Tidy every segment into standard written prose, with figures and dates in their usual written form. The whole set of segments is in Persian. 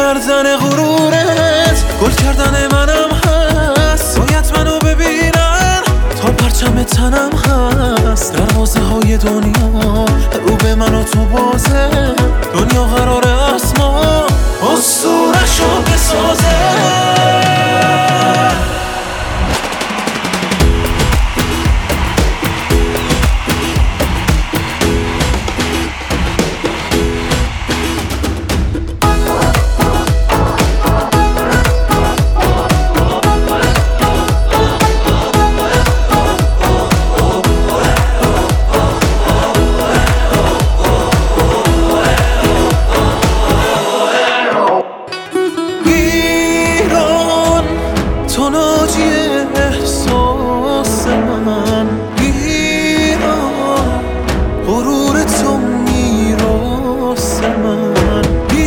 کردن غرورت گل کردن منم هست. باید منو ببینن تا پرچم تنم هست. دروازه های دنیا رو به من و تو بازه. دنیا قراره از ما اسطوره‌شو بسازه. تو ناجی احساس من، ایران غرور تو میراث من،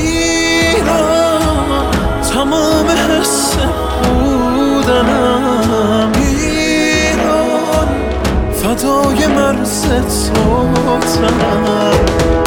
ایران تمام حس بودنم، ایران فدای مرز تو تنم.